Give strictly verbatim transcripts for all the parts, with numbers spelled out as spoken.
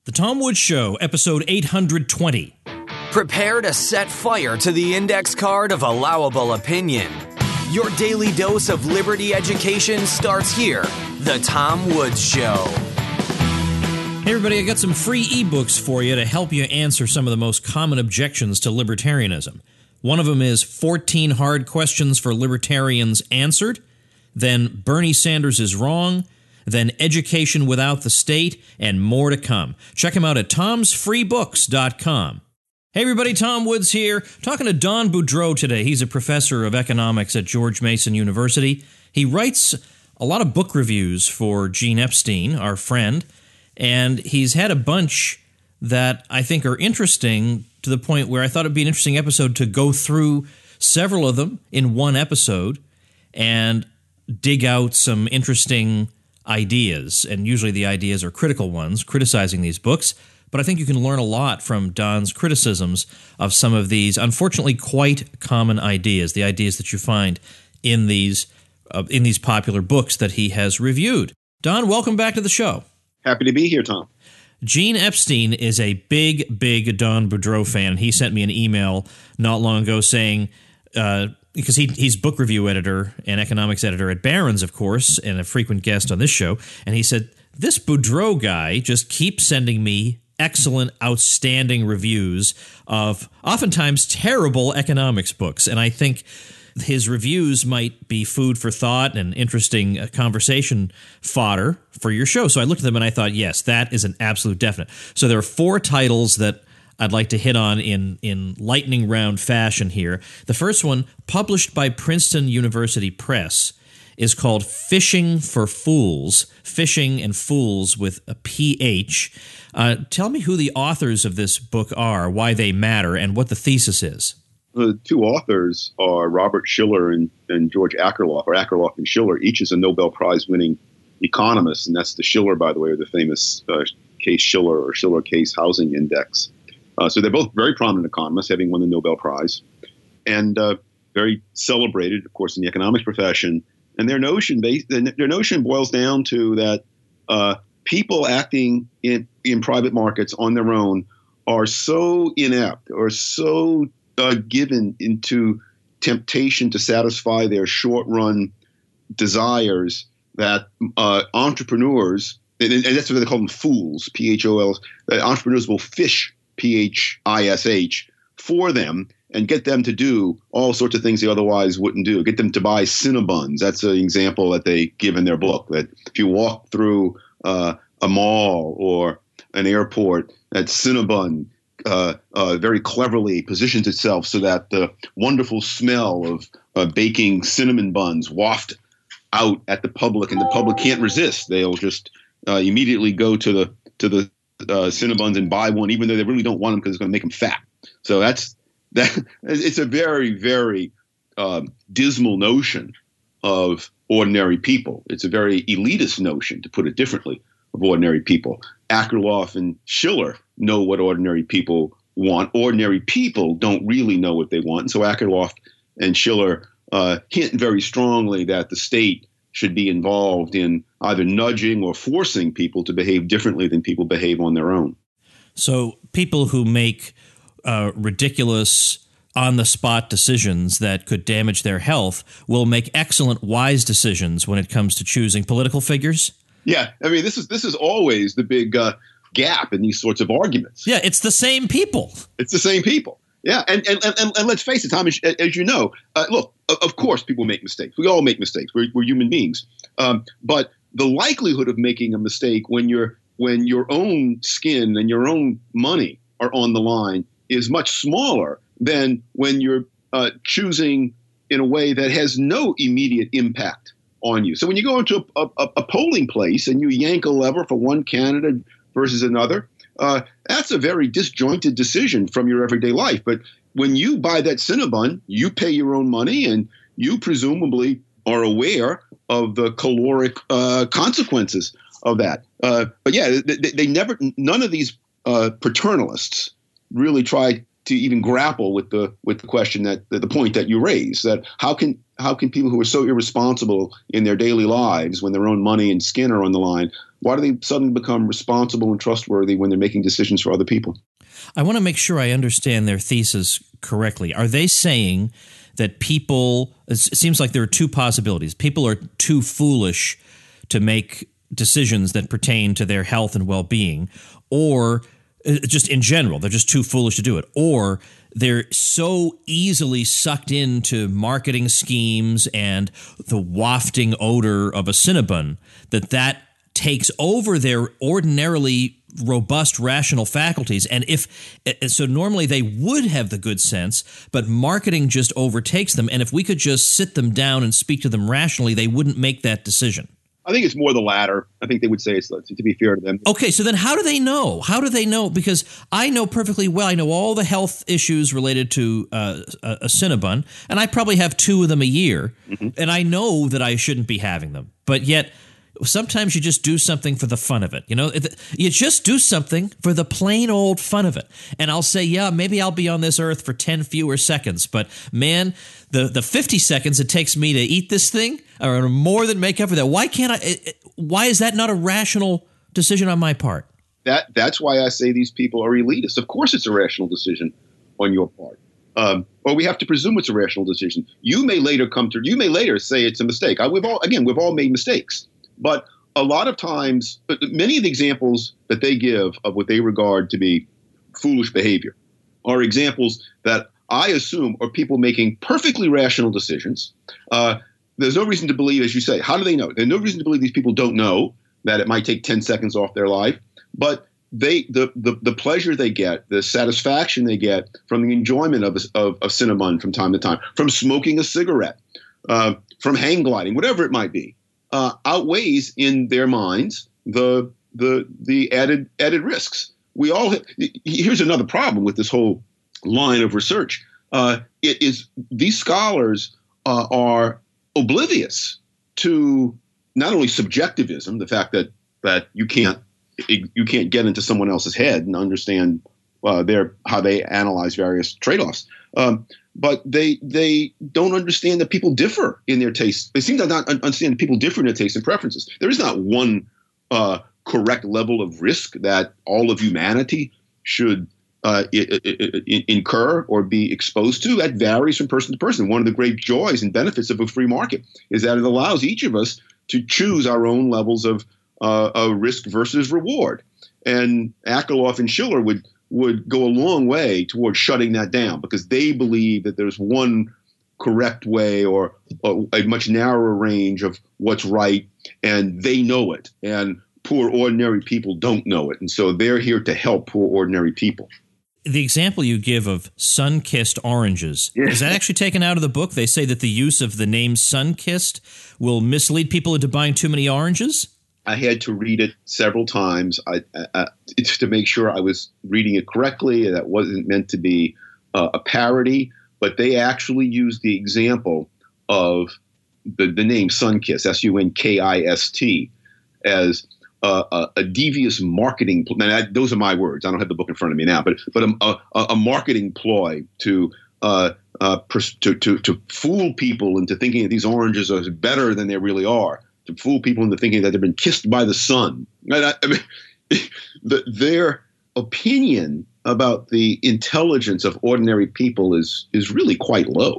The Tom Woods Show, episode eight hundred twenty. Prepare to set fire to the index card of allowable opinion. Your daily dose of liberty education starts here. The Tom Woods Show. Hey everybody, I got some free ebooks for you to help you answer some of the most common objections to libertarianism. One of them is fourteen Hard Questions for Libertarians Answered, then Bernie Sanders is Wrong, then Education Without the State, and more to come. Check them out at toms free books dot com. Hey everybody, Tom Woods here, talking to Don Boudreau today. He's a professor of economics at George Mason University. He writes a lot of book reviews for Gene Epstein, our friend, and he's had a bunch that I think are interesting to the point where I thought it'd be an interesting episode to go through several of them in one episode and dig out some interesting ideas. And usually the ideas are critical ones, criticizing these books. But I think you can learn a lot from Don's criticisms of some of these, unfortunately, quite common ideas, the ideas that you find in these uh, in these popular books that he has reviewed. Don, welcome back to the show. Happy to be here, Tom. Gene Epstein is a big, big Don Boudreau fan. He sent me an email not long ago saying, uh, because he, he's book review editor and economics editor at Barron's, of course, and a frequent guest on this show, and he said, this Boudreau guy just keeps sending me excellent, outstanding reviews of oftentimes terrible economics books. And I think his reviews might be food for thought and interesting uh, conversation fodder for your show. So I looked at them and I thought, yes, that is an absolute definite. So there are four titles that I'd like to hit on in, in lightning round fashion here. The first one, published by Princeton University Press, is called Fishing for Fools, Fishing and Fools with a P H. Uh, tell me who the authors of this book are, why they matter, and what the thesis is. The two authors are Robert Shiller and, and George Akerlof, or Akerlof and Shiller. Each is a Nobel Prize-winning economist, and that's the Shiller, by the way, the famous uh, Case-Shiller or Shiller-Case Housing Index. Uh, so they're both very prominent economists, having won the Nobel Prize, and uh, very celebrated, of course, in the economics profession. And their notion, their notion boils down to that uh, people acting in, in private markets on their own are so inept or so uh, given into temptation to satisfy their short-run desires that uh, entrepreneurs, and, and that's what they call them, fools, P H O L, that entrepreneurs will fish, P H I S H, for them and get them to do all sorts of things they otherwise wouldn't do. Get them to buy Cinnabons. That's an example that they give in their book, that if you walk through uh, a mall or an airport, that Cinnabon uh, uh, very cleverly positions itself so that the wonderful smell of uh, baking cinnamon buns waft out at the public, and the public can't resist. They'll just uh, immediately go to the to the uh, Cinnabons and buy one, even though they really don't want them because it's going to make them fat. So that's that. It's a very, very um, dismal notion of ordinary people. It's a very elitist notion, to put it differently, of ordinary people. Akerlof and Shiller know what ordinary people want. Ordinary people don't really know what they want. And so Akerlof and Shiller uh, hint very strongly that the state should be involved in either nudging or forcing people to behave differently than people behave on their own. So people who make uh, ridiculous, on-the-spot decisions that could damage their health will make excellent, wise decisions when it comes to choosing political figures? Yeah, I mean, this is this is always the big uh, gap in these sorts of arguments. Yeah, it's the same people. It's the same people. Yeah, and and and, and let's face it, Tom, as, as you know, uh, look, of course people make mistakes. We all make mistakes. We're, we're human beings. Um, but the likelihood of making a mistake when you're when your own skin and your own money are on the line is much smaller than when you're uh, choosing in a way that has no immediate impact on you. So when you go into a, a, a polling place and you yank a lever for one candidate versus another, uh, that's a very disjointed decision from your everyday life. But when you buy that Cinnabon, you pay your own money and you presumably are aware of the caloric uh, consequences of that. Uh, but yeah, they, they never, none of these uh, paternalists really try to even grapple with the with the question that the point that you raise, that how can how can people who are so irresponsible in their daily lives when their own money and skin are on the line, why do they suddenly become responsible and trustworthy when they're making decisions for other people? I want to make sure I understand their thesis correctly. Are they saying that people – it seems like there are two possibilities. People are too foolish to make decisions that pertain to their health and well-being, or just in general, they're just too foolish to do it, or they're so easily sucked into marketing schemes and the wafting odor of a Cinnabon that that takes over their ordinarily robust rational faculties. And if so, normally they would have the good sense, but marketing just overtakes them. And if we could just sit them down and speak to them rationally, they wouldn't make that decision. I think it's more the latter. I think they would say it's, to be fair to them. Okay, so then how do they know? How do they know? Because I know perfectly well. I know all the health issues related to uh, a Cinnabon, and I probably have two of them a year, mm-hmm. and I know that I shouldn't be having them. But yet sometimes you just do something for the fun of it. You know, you just do something for the plain old fun of it. And I'll say, yeah, maybe I'll be on this earth for ten fewer seconds. But man, the, the fifty seconds it takes me to eat this thing are more than make up for that. Why can't I? It, why is that not a rational decision on my part? That That's why I say these people are elitists. Of course it's a rational decision on your part. Um, or we have to presume it's a rational decision. You may later come to, you may later say it's a mistake. I, we've all, again, we've all made mistakes. But a lot of times, many of the examples that they give of what they regard to be foolish behavior are examples that I assume are people making perfectly rational decisions. Uh, there's no reason to believe, as you say, how do they know? There's no reason to believe these people don't know that it might take ten seconds off their life. But they, the, the, the pleasure they get, the satisfaction they get from the enjoyment of, of, of Cinnabon from time to time, from smoking a cigarette, uh, from hang gliding, whatever it might be. Uh, outweighs in their minds the the the added added risks. We all have, here's another problem with this whole line of research. Uh, it is these scholars uh, are oblivious to not only subjectivism, the fact that that you can't you can't get into someone else's head and understand uh, their how they analyze various trade-offs. Um, But they they don't understand that people differ in their tastes. They seem to not understand that people differ in their tastes and preferences. There is not one uh, correct level of risk that all of humanity should uh, I- I- I- incur or be exposed to. That varies from person to person. One of the great joys and benefits of a free market is that it allows each of us to choose our own levels of, uh, of risk versus reward. And Akerlof and Schiller would would go a long way towards shutting that down because they believe that there's one correct way or a, a much narrower range of what's right, and they know it. And poor ordinary people don't know it. And so they're here to help poor ordinary people. The example you give of sun-kissed oranges, yeah. Is that actually taken out of the book? They say that the use of the name sun-kissed will mislead people into buying too many oranges? I had to read it several times I, I, to make sure I was reading it correctly. That wasn't meant to be uh, a parody, but they actually used the example of the, the name Sunkist, S U N K I S T, as a, a, a devious marketing pl- – now, those are my words. I don't have the book in front of me now, but but a, a, a marketing ploy to, uh, uh, pers- to, to, to fool people into thinking that these oranges are better than they really are. To fool people into thinking that they've been kissed by the sun. I, I mean, the, their opinion about the intelligence of ordinary people is is really quite low.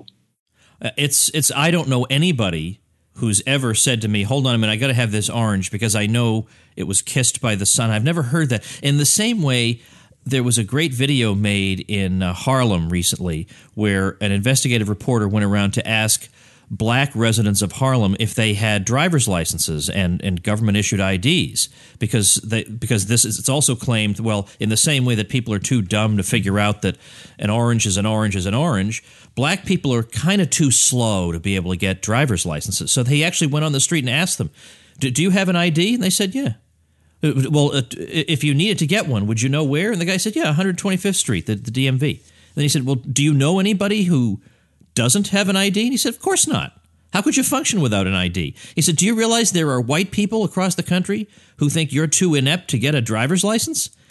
It's it's. I don't know anybody who's ever said to me, "Hold on a minute, I got to have this orange because I know it was kissed by the sun." I've never heard that. In the same way, there was a great video made in uh, Harlem recently where an investigative reporter went around to ask black residents of Harlem if they had driver's licenses and, and government-issued I Ds, because they, because this is it's also claimed, well, in the same way that people are too dumb to figure out that an orange is an orange is an orange, black people are kind of too slow to be able to get driver's licenses. So they actually went on the street and asked them, do, do you have an I D? And they said, yeah. Well, uh, if you needed to get one, would you know where? And the guy said, yeah, one hundred twenty-fifth Street, the, the D M V. And then he said, well, do you know anybody who doesn't have an I D? And he said, of course not. How could you function without an I D? He said, do you realize there are white people across the country who think you're too inept to get a driver's license?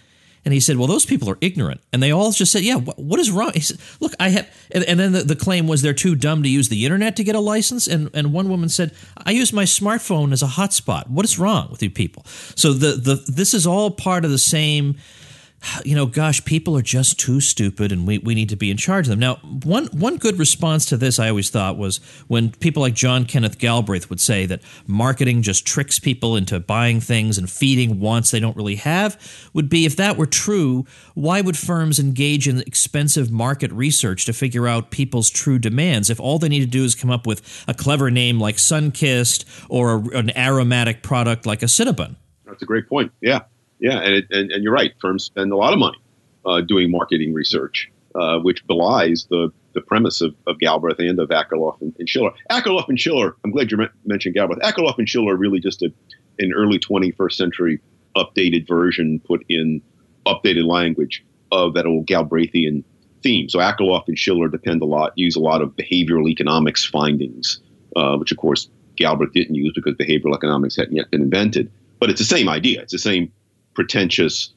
And he said, well, those people are ignorant. And they all just said, yeah, wh- what is wrong? He said, look, I have, and, and then the, the claim was they're too dumb to use the internet to get a license. And, and one woman said, I use my smartphone as a hotspot. What is wrong with you people? So the, the this is all part of the same, you know, gosh, people are just too stupid and we, we need to be in charge of them. Now, one one good response to this I always thought was when people like John Kenneth Galbraith would say that marketing just tricks people into buying things and feeding wants they don't really have, would be if that were true, why would firms engage in expensive market research to figure out people's true demands if all they need to do is come up with a clever name like Sunkist or a, an aromatic product like a Cinnabon? That's a great point. Yeah. Yeah, and, it, and and you're right. Firms spend a lot of money uh, doing marketing research, uh, which belies the the premise of, of Galbraith and of Akerlof and, and Schiller. Akerlof and Schiller, I'm glad you me- mentioned Galbraith. Akerlof and Schiller are really just a, an early twenty-first century updated version put in updated language of that old Galbraithian theme. So Akerlof and Schiller depend a lot, use a lot of behavioral economics findings, uh, which of course Galbraith didn't use because behavioral economics hadn't yet been invented. But it's the same idea. It's the same pretentious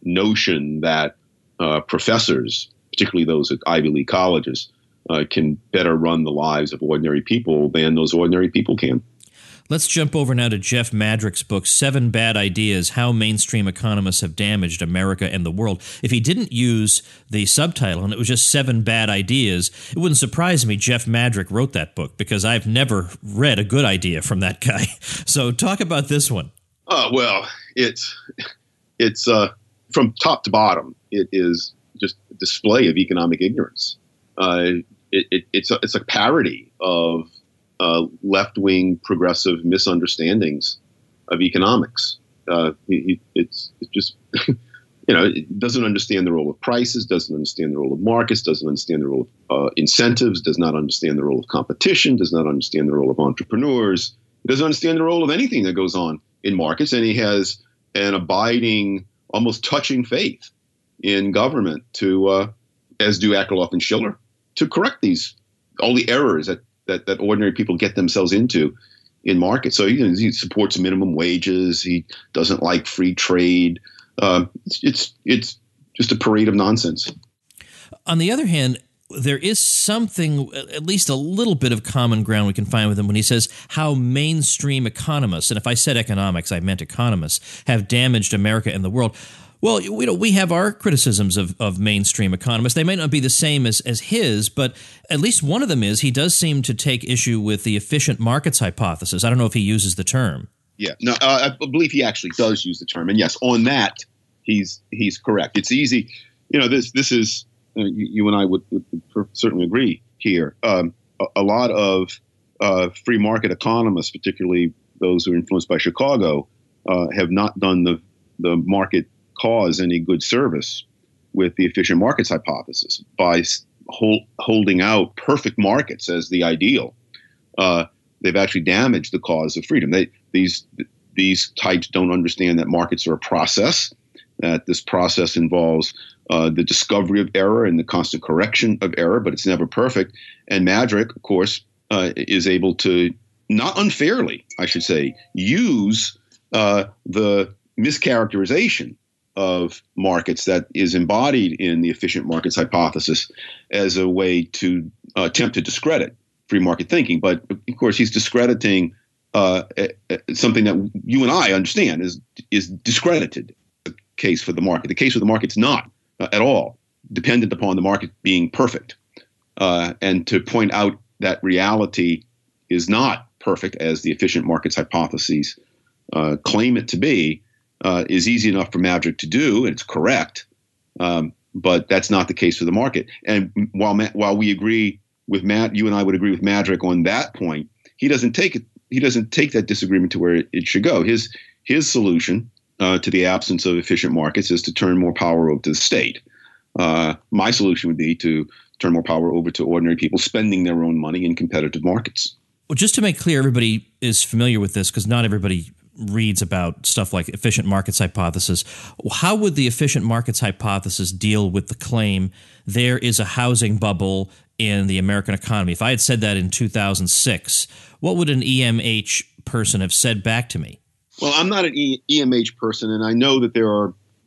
notion that uh, professors, particularly those at Ivy League colleges, uh, can better run the lives of ordinary people than those ordinary people can. Let's jump over now to Jeff Madrick's book, Seven Bad Ideas, How Mainstream Economists Have Damaged America and the World. If he didn't use the subtitle and it was just Seven Bad Ideas, it wouldn't surprise me Jeff Madrick wrote that book because I've never read a good idea from that guy. So talk about this one. Oh, well, it's... It's uh, from top to bottom. It is just a display of economic ignorance. Uh, it, it, it's a, it's a parody of uh, left-wing progressive misunderstandings of economics. Uh, it, it's, it's just, you know, it doesn't understand the role of prices, doesn't understand the role of markets, doesn't understand the role of uh, incentives, does not understand the role of competition, does not understand the role of entrepreneurs, doesn't understand the role of anything that goes on in markets, and he has an abiding, almost touching faith in government to, uh, as do Akerlof and Schiller, to correct these, all the errors that, that, that ordinary people get themselves into in markets. So you know, he supports minimum wages. He doesn't like free trade. Uh, it's, it's, it's just a parade of nonsense. On the other hand, there is something, at least a little bit of common ground we can find with him when he says how mainstream economists, and if I said economics, I meant economists, have damaged America and the world. Well, you know, we have our criticisms of, of mainstream economists. They might not be the same as, as his, but at least one of them is he does seem to take issue with the efficient markets hypothesis. I don't know if he uses the term. Yeah, no, uh, I believe he actually does use the term. And yes, on that, he's he's correct. It's easy. You know, this this is... Uh, you, you and I would, would, would certainly agree here. Um, a, a lot of uh, free market economists, particularly those who are influenced by Chicago, uh, have not done the, the market cause any good service with the efficient markets hypothesis by hold, holding out perfect markets as the ideal. Uh, they've actually damaged the cause of freedom. They, these, these types don't understand that markets are a process, that this process involves Uh, the discovery of error and the constant correction of error, but it's never perfect. And Madrick, of course, uh, is able to, not unfairly, I should say, use uh, the mischaracterization of markets that is embodied in the efficient markets hypothesis as a way to uh, attempt to discredit free market thinking. But, of course, he's discrediting uh, something that you and I understand is, is discredited. The case for the market. The case for the market's not Uh, at all dependent upon the market being perfect. Uh, and to point out that reality is not perfect as the efficient markets hypotheses uh, claim it to be uh, is easy enough for Madrick to do, and it's correct. Um, but that's not the case for the market. And while Ma- while we agree with Matt, you and I would agree with Madrick on that point, he doesn't take it. He doesn't take that disagreement to where it, it should go. His his solution Uh, to the absence of efficient markets is to turn more power over to the state. Uh, my solution would be to turn more power over to ordinary people spending their own money in competitive markets. Well, just to make clear, everybody is familiar with this because not everybody reads about stuff like efficient markets hypothesis. How would the efficient markets hypothesis deal with the claim there is a housing bubble in the American economy? If I had said that in two thousand six, what would an E M H person have said back to me? Well, I'm not an e- EMH person, and I know that there are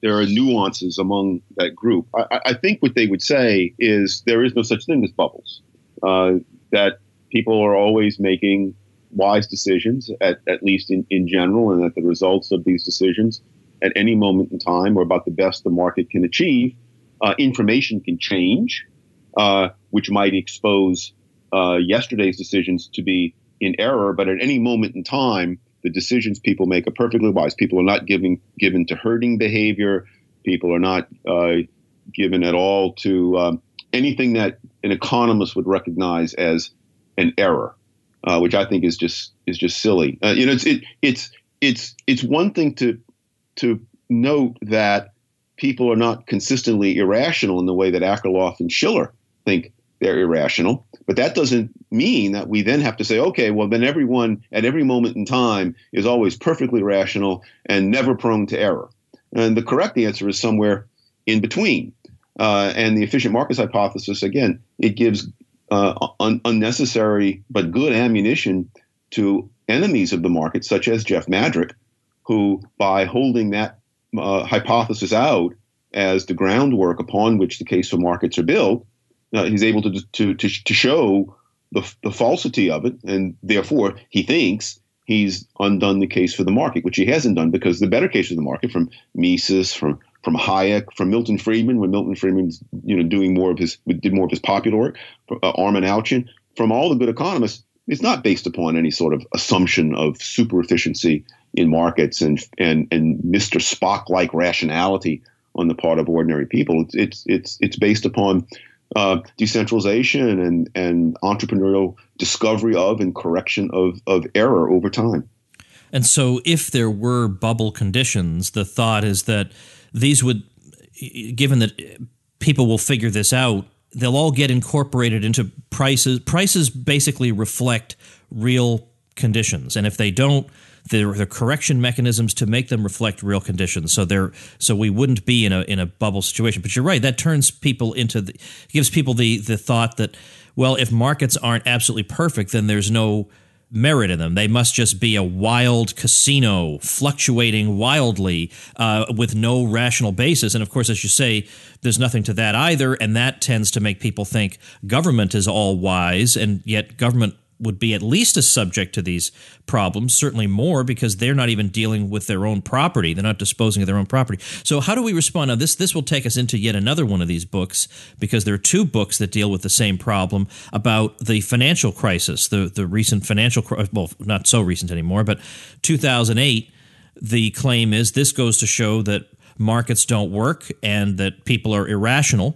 there are nuances among that group. I, I think what they would say is there is no such thing as bubbles, uh, that people are always making wise decisions, at, at least in, in general, and that the results of these decisions at any moment in time are about the best the market can achieve. Uh, information can change, uh, which might expose uh, yesterday's decisions to be in error, but at any moment in time, the decisions people make are perfectly wise. People are not giving, given to herding behavior. People are not uh, given at all to um, anything that an economist would recognize as an error, uh, which I think is just is just silly. Uh, you know, it's it, it's it's it's one thing to to note that people are not consistently irrational in the way that Akerlof and Shiller think they're irrational. But that doesn't mean that we then have to say, okay, well, then everyone at every moment in time is always perfectly rational and never prone to error. And the correct answer is somewhere in between. Uh, and the efficient markets hypothesis, again, it gives uh, un- unnecessary but good ammunition to enemies of the market, such as Jeff Madrick, who, by holding that uh, hypothesis out as the groundwork upon which the case for markets are built, Uh, he's able to to to, to show the, the falsity of it, and therefore he thinks he's undone the case for the market, which he hasn't done, because the better case for the market, from Mises, from from Hayek, from Milton Friedman, when Milton Friedman's you know doing more of his did more of his popular work, uh, Armin Alchian, from all the good economists, it's not based upon any sort of assumption of super efficiency in markets and and and Mister Spock-like rationality on the part of ordinary people. It's it's it's it's based upon Uh, decentralization and, and entrepreneurial discovery of and correction of, of error over time. And so if there were bubble conditions, the thought is that these would, given that people will figure this out, they'll all get incorporated into prices. Prices basically reflect real conditions. And if they don't, there are correction mechanisms to make them reflect real conditions. So they're so we wouldn't be in a in a bubble situation. But you're right, that turns people into the gives people the the thought that, well, if markets aren't absolutely perfect, then there's no merit in them. They must just be a wild casino fluctuating wildly uh, with no rational basis. And of course, as you say, there's nothing to that either. And that tends to make people think government is all wise, and yet government would be at least as subject to these problems, certainly more, because they're not even dealing with their own property. They're not disposing of their own property. So how do we respond? Now, this this will take us into yet another one of these books, because there are two books that deal with the same problem about the financial crisis, the, the recent financial crisis, well, not so recent anymore, but two thousand eight, the claim is this goes to show that markets don't work and that people are irrational.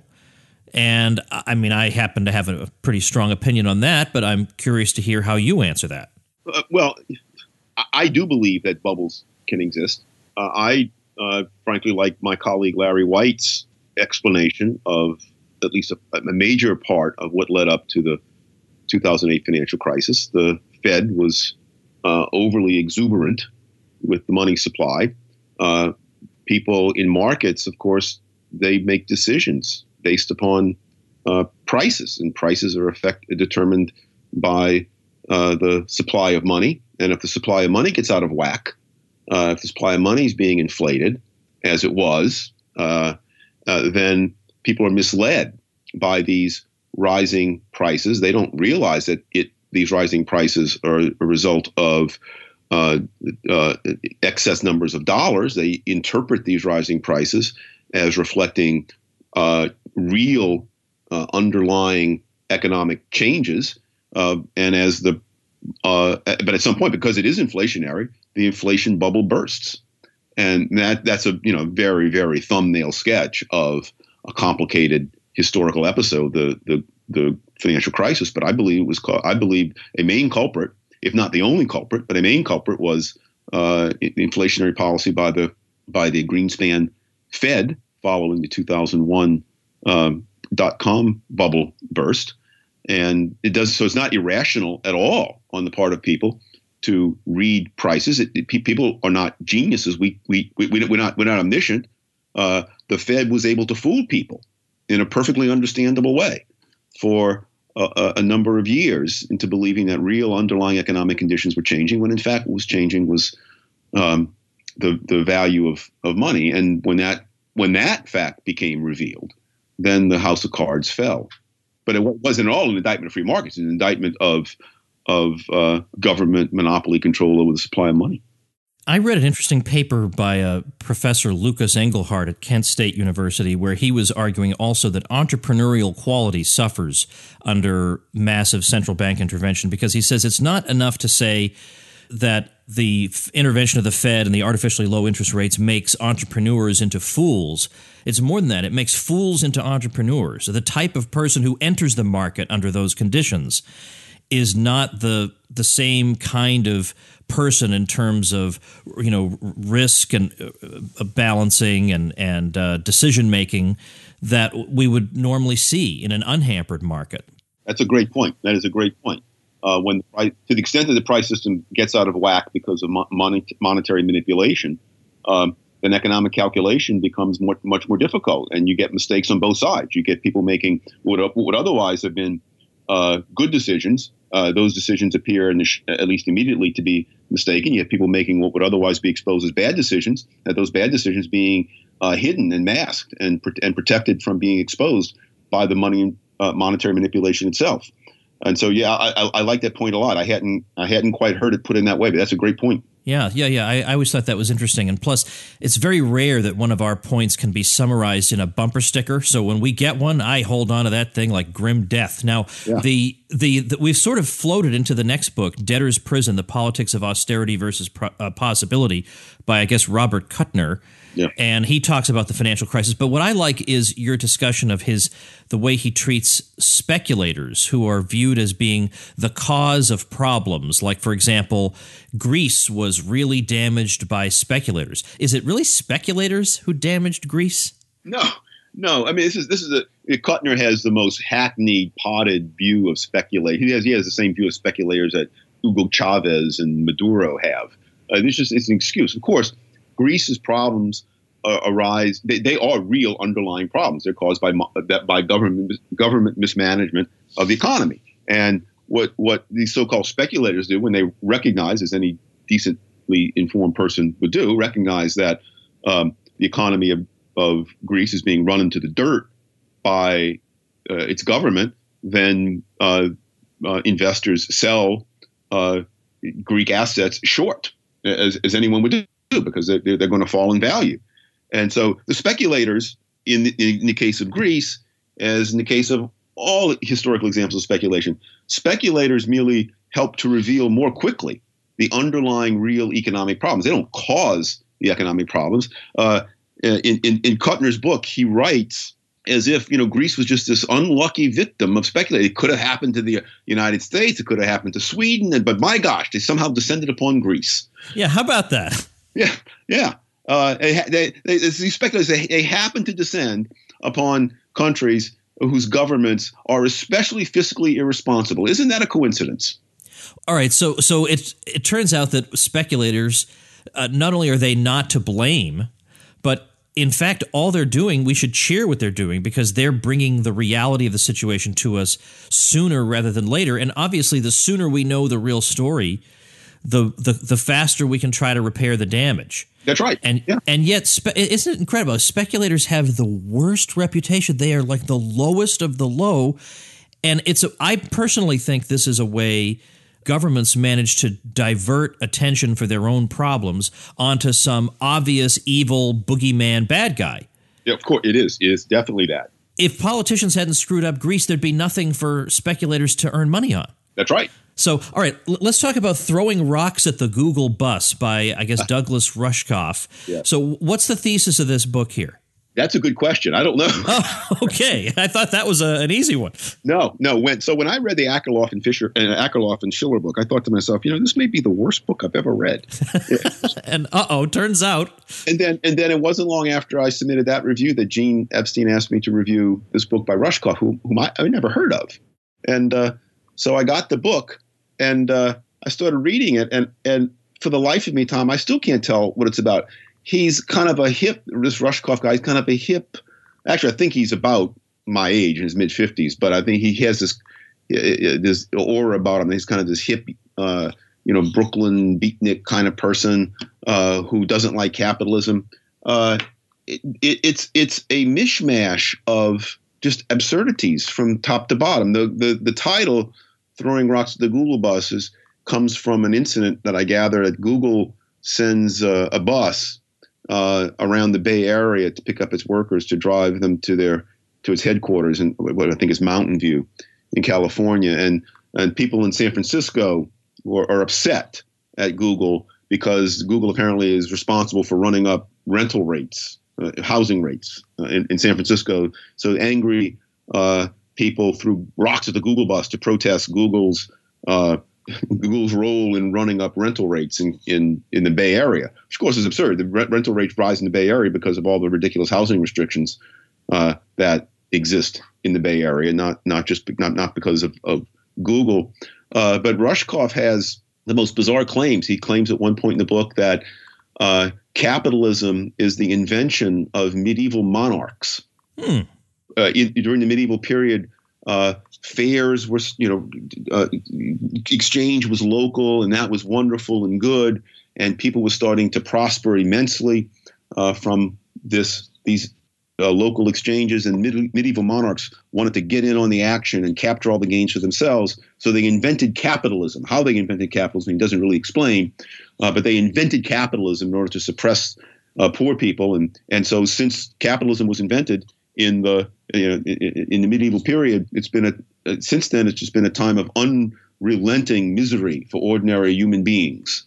And I mean, I happen to have a pretty strong opinion on that, but I'm curious to hear how you answer that. Uh, well, I do believe that bubbles can exist. Uh, I, uh, frankly, like my colleague Larry White's explanation of at least a, a major part of what led up to the two thousand eight financial crisis. The Fed was uh, overly exuberant with the money supply. Uh, people in markets, of course, they make decisions based upon uh, prices, and prices are effect determined by uh, the supply of money. And if the supply of money gets out of whack, uh, if the supply of money is being inflated, as it was, uh, uh, then people are misled by these rising prices. They don't realize that it these rising prices are a result of uh, uh, excess numbers of dollars. They interpret these rising prices as reflecting Uh, real uh, underlying economic changes, uh, and as the uh, but at some point, because it is inflationary, the inflation bubble bursts, and that that's a you know very very thumbnail sketch of a complicated historical episode, the the the financial crisis. But I believe it was I believe a main culprit, if not the only culprit, but a main culprit was uh, inflationary policy by the by the Greenspan Fed, following the two thousand one um, dot-com bubble burst. And it does so it's not irrational at all on the part of people to read prices. It, it, people are not geniuses. We, we, we, we're, not, we're not omniscient. Uh, the Fed was able to fool people in a perfectly understandable way for a, a number of years into believing that real underlying economic conditions were changing, when in fact what was changing was um, the, the value of, of money. And when that when that fact became revealed, then the house of cards fell. But it wasn't at all an indictment of free markets; it's an indictment of of uh, government monopoly control over the supply of money. I read an interesting paper by uh, Professor Lucas Engelhardt at Kent State University, where he was arguing also that entrepreneurial quality suffers under massive central bank intervention, because he says it's not enough to say that the f- intervention of the Fed and the artificially low interest rates makes entrepreneurs into fools. It's more than that. It makes fools into entrepreneurs. The type of person who enters the market under those conditions is not the the same kind of person in terms of, you know, risk and uh, balancing and and uh, decision making that we would normally see in an unhampered market. That's a great point. That is a great point. Uh, when the price, to the extent that the price system gets out of whack because of mon- monetary manipulation, um, then economic calculation becomes more, much more difficult, and you get mistakes on both sides. You get people making what, what would otherwise have been uh, good decisions. Uh, those decisions appear, in the sh- at least immediately, to be mistaken. You have people making what would otherwise be exposed as bad decisions, and those bad decisions being uh, hidden and masked and, pr- and protected from being exposed by the money uh, monetary manipulation itself. And so, yeah, I, I, I like that point a lot. I hadn't I hadn't quite heard it put in that way, but that's a great point. Yeah, yeah, yeah. I, I always thought that was interesting. And plus, it's very rare that one of our points can be summarized in a bumper sticker. So when we get one, I hold on to that thing like grim death. Now, yeah. the, the the we've sort of floated into the next book, Debtor's Prison, The Politics of Austerity versus Pro- uh, Possibility, by, I guess, Robert Kuttner. Yeah. And he talks about the financial crisis. But what I like is your discussion of his the way he treats speculators who are viewed as being the cause of problems. Like, for example, Greece was really damaged by speculators. Is it really speculators who damaged Greece? No, no. I mean, this is this is a Kuttner has the most hackneyed, potted view of speculators. He has he has the same view of speculators that Hugo Chavez and Maduro have. Uh, this just it's an excuse. Of course, Greece's problems uh, arise. They, they are real underlying problems. They're caused by by government government mismanagement of the economy. And what what these so-called speculators do when they recognize, as any decently informed person would do, recognize that um, the economy of, of Greece is being run into the dirt by uh, its government, then uh, uh, investors sell uh, Greek assets short, as, as anyone would do. Because they're, they're going to fall in value. And so the speculators, in the, in the case of Greece, as in the case of all historical examples of speculation, speculators merely help to reveal more quickly the underlying real economic problems. They don't cause the economic problems. Uh, in, in, in Kuttner's book, he writes as if, you know, Greece was just this unlucky victim of speculation. It could have happened to the United States. It could have happened to Sweden. And, but my gosh, they somehow descended upon Greece. Yeah, how about that? Yeah, yeah. Uh, they, they, they, these speculators, they, they happen to descend upon countries whose governments are especially fiscally irresponsible. Isn't that a coincidence? All right. So so it, it turns out that speculators, uh, not only are they not to blame, but in fact, all they're doing, we should cheer what they're doing because they're bringing the reality of the situation to us sooner rather than later. And obviously, the sooner we know the real story, The, the the faster we can try to repair the damage. That's right. And yeah. and yet, spe- isn't it incredible? Speculators have the worst reputation. They are like the lowest of the low. And it's a, I personally think this is a way governments manage to divert attention for their own problems onto some obvious evil boogeyman bad guy. Yeah, of course, it is. It is definitely that. If politicians hadn't screwed up Greece, there'd be nothing for speculators to earn money on. That's right. So, all right, l- let's talk about Throwing Rocks at the Google Bus by, I guess, Douglas Rushkoff. Yeah. So what's the thesis of this book here? That's a good question. I don't know. Oh, okay. I thought that was a, an easy one. No, no. When So when I read the Akerlof and Fisher and uh, Akerlof and Schiller book, I thought to myself, you know, this may be the worst book I've ever read. and uh-oh, turns out. And then and then it wasn't long after I submitted that review that Gene Epstein asked me to review this book by Rushkoff, whom, whom I, I never heard of. And uh, so I got the book. And uh, I started reading it, and and for the life of me, Tom, I still can't tell what it's about. He's kind of a hip, this Rushkoff guy, he's kind of a hip, actually, I think he's about my age, in his mid-fifties, but I think he has this this aura about him. He's kind of this hip, uh, you know, Brooklyn beatnik kind of person uh, who doesn't like capitalism. Uh, it, it, it's it's a mishmash of just absurdities from top to bottom. The the the title, "Throwing Rocks at the Google Buses," comes from an incident that I gather that Google sends uh, a bus uh, around the Bay Area to pick up its workers to drive them to their to its headquarters in what I think is Mountain View in California, and and people in San Francisco are, are upset at Google because Google apparently is responsible for running up rental rates, uh, housing rates uh, in, in San Francisco. So angry uh, people threw rocks at the Google bus to protest Google's uh, Google's role in running up rental rates in, in, in the Bay Area. Which, of course, is absurd. The rent, rental rates rise in the Bay Area because of all the ridiculous housing restrictions uh, that exist in the Bay Area, not not just not not because of, of Google. Uh, but Rushkoff has the most bizarre claims. He claims at one point in the book that uh, capitalism is the invention of medieval monarchs. Hmm. Uh, in, during the medieval period, uh, fairs were, you know, uh, exchange was local, and that was wonderful and good, and people were starting to prosper immensely uh, from this these uh, local exchanges, and mid- medieval monarchs wanted to get in on the action and capture all the gains for themselves. So they invented capitalism. How they invented capitalism he doesn't really explain, uh, but they invented capitalism in order to suppress uh, poor people. And and so since capitalism was invented in the you know in, in the medieval period, it's been a uh, since then it's just been a time of unrelenting misery for ordinary human beings.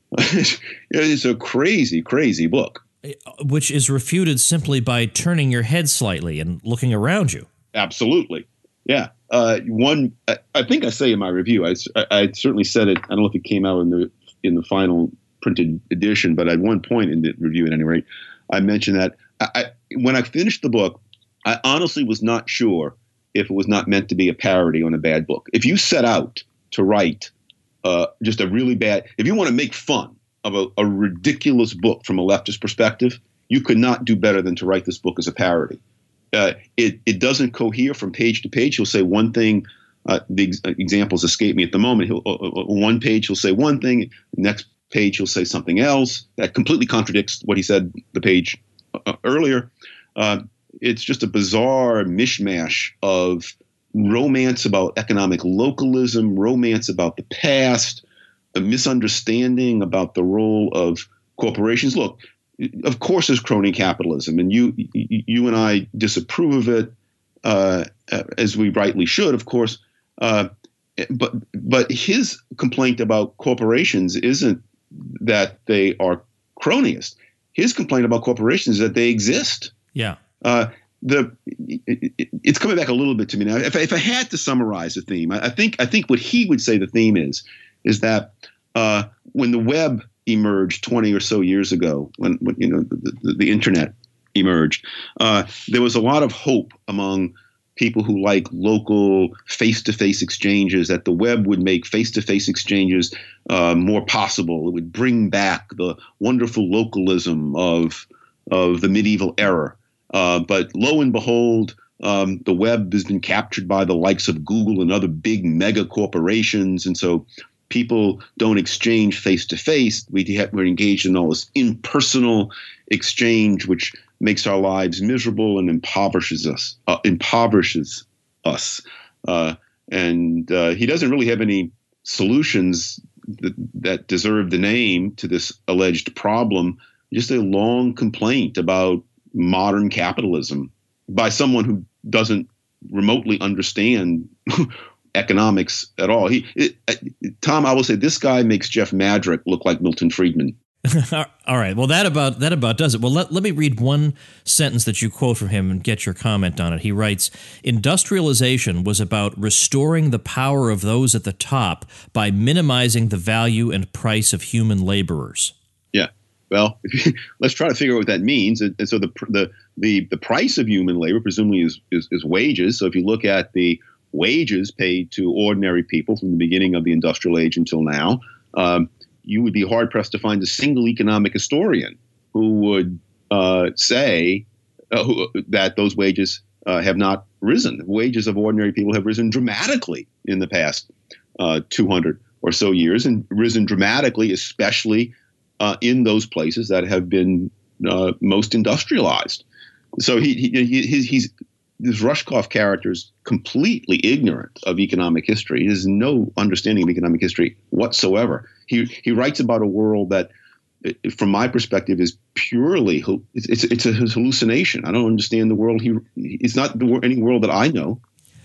It's a crazy, crazy book. Which is refuted simply by turning your head slightly and looking around you. Absolutely. Yeah. Uh, one, I, I think I say in my review, I, I certainly said it. I don't know if it came out in the in the final printed edition, but at one point in the review, at any rate, I mentioned that I, I, when I finished the book, I honestly was not sure if it was not meant to be a parody on a bad book. If you set out to write uh, just a really bad, if you want to make fun of a, a ridiculous book from a leftist perspective, you could not do better than to write this book as a parody. Uh, it, it doesn't cohere from page to page. He'll say one thing. Uh, the ex- examples escape me at the moment. He'll, uh, uh, one page he'll say one thing. Next page he'll say something else that completely contradicts what he said the page uh, earlier. Uh, it's just a bizarre mishmash of romance about economic localism, romance about the past, a misunderstanding about the role of corporations. Look, of course, there's crony capitalism, and you you and I disapprove of it, uh, as we rightly should, of course. Uh, but but his complaint about corporations isn't that they are cronyist. His complaint about corporations is that they exist. Yeah. Uh, the it, it's coming back a little bit to me now. If I, if I had to summarize the theme, I, I think I think what he would say the theme is is that uh, when the web emerged twenty or so years ago, when, when you know the, the, the internet emerged, uh, there was a lot of hope among people who like local face-to-face exchanges that the web would make face-to-face exchanges uh, more possible. It would bring back the wonderful localism of of the medieval era. Uh, but lo and behold, um, the web has been captured by the likes of Google and other big mega corporations, and so people don't exchange face-to-face. We have, we're engaged in all this impersonal exchange, which makes our lives miserable and impoverishes us. Uh, impoverishes us. Uh, and uh, he doesn't really have any solutions that, that deserve the name to this alleged problem. Just a long complaint about modern capitalism by someone who doesn't remotely understand economics at all. He, it, Tom, I will say this guy makes Jeff Madrick look like Milton Friedman. All right. Well, that about that about does it. Well, let, let me read one sentence that you quote from him and get your comment on it. He writes, "Industrialization was about restoring the power of those at the top by minimizing the value and price of human laborers." Yeah. Well, let's try to figure out what that means. And, and so the, the the the price of human labor presumably is, is is wages. So if you look at the wages paid to ordinary people from the beginning of the industrial age until now, um, you would be hard-pressed to find a single economic historian who would uh, say uh, who, that those wages uh, have not risen. Wages of ordinary people have risen dramatically in the past uh, two hundred or so years, and risen dramatically, especially uh, in those places that have been uh, most industrialized. So he, he, he he's, he's this Rushkoff character is completely ignorant of economic history. He has no understanding of economic history whatsoever. He he writes about a world that, from my perspective, is purely it's it's, it's a hallucination. I don't understand the world. He it's not the, any world that I know.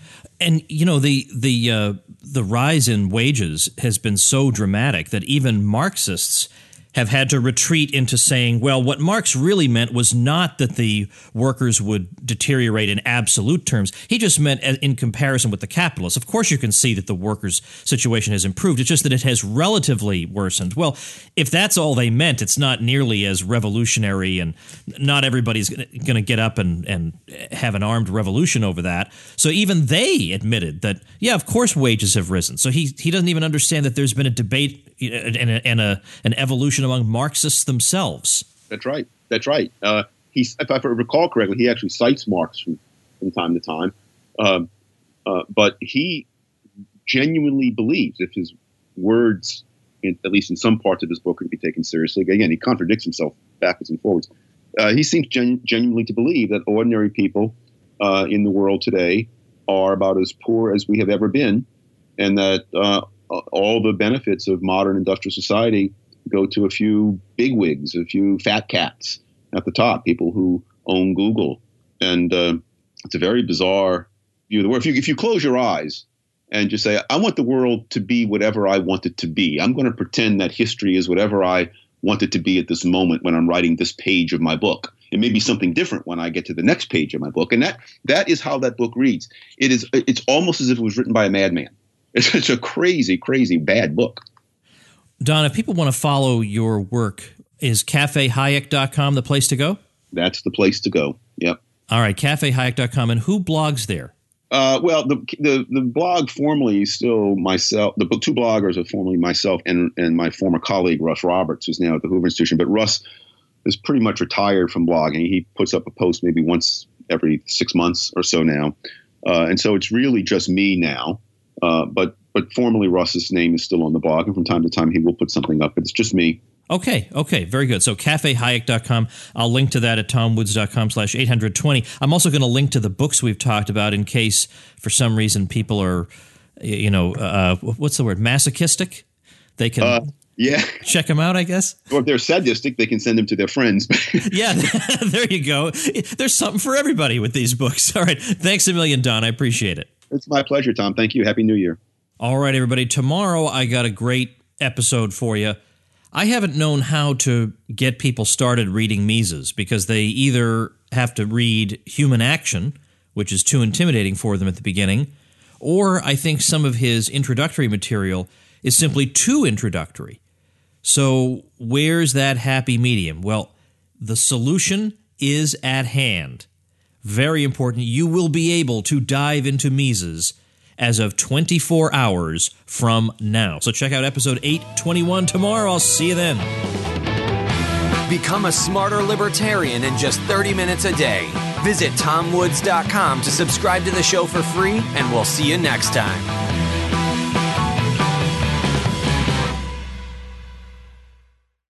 And you know the the uh, the rise in wages has been so dramatic that even Marxists have had to retreat into saying, well, what Marx really meant was not that the workers would deteriorate in absolute terms. He just meant in comparison with the capitalists. Of course, you can see that the workers' situation has improved. It's just that it has relatively worsened. Well, if that's all they meant, it's not nearly as revolutionary, and not everybody's going to get up and, and have an armed revolution over that. So even they admitted that, yeah, of course wages have risen. So he he doesn't even understand that there's been a debate and a, and a an evolution among Marxists themselves. That's right. That's right. Uh, he, if I recall correctly, he actually cites Marx from, from time to time. Um, uh, but he genuinely believes, if his words, in, at least in some parts of his book, are to be taken seriously. Again, he contradicts himself backwards and forwards. Uh, he seems gen- genuinely to believe that ordinary people uh, in the world today are about as poor as we have ever been, and that uh, all the benefits of modern industrial society go to a few bigwigs, a few fat cats at the top, people who own Google. And uh, it's a very bizarre view of the world. If you, if you close your eyes and just say, I want the world to be whatever I want it to be, I'm going to pretend that history is whatever I want it to be at this moment when I'm writing this page of my book. It may be something different when I get to the next page of my book. And that that is how that book reads. It is, it's almost as if it was written by a madman. It's, it's a crazy, crazy bad book. Don, if people want to follow your work, is cafe hayek dot com the place to go? That's the place to go. Yep. All right, cafe hayek dot com. And who blogs there? Uh, well, the, the the blog formerly is still myself. The two bloggers are formerly myself and, and my former colleague, Russ Roberts, who's now at the Hoover Institution. But Russ is pretty much retired from blogging. He puts up a post maybe once every six months or so now. Uh, and so it's really just me now. Uh, but but formerly Russ's name is still on the blog, and from time to time he will put something up. But it's just me. Okay, okay, very good. So cafe hayek dot com. I'll link to that at tom woods dot com slash eight twenty. I'm also going to link to the books we've talked about in case for some reason people are, you know, uh, what's the word, masochistic? They can uh, yeah. check them out, I guess. Or if they're sadistic, they can send them to their friends. Yeah, there you go. There's something for everybody with these books. All right, thanks a million, Don. I appreciate it. It's my pleasure, Tom. Thank you. Happy New Year. All right, everybody. Tomorrow I got a great episode for you. I haven't known how to get people started reading Mises because they either have to read Human Action, which is too intimidating for them at the beginning, or I think some of his introductory material is simply too introductory. So where's that happy medium? Well, the solution is at hand. Very important. You will be able to dive into Mises as of twenty-four hours from now. So check out episode eight twenty-one tomorrow. I'll see you then. Become a smarter libertarian in just thirty minutes a day. Visit tom woods dot com to subscribe to the show for free, and we'll see you next time.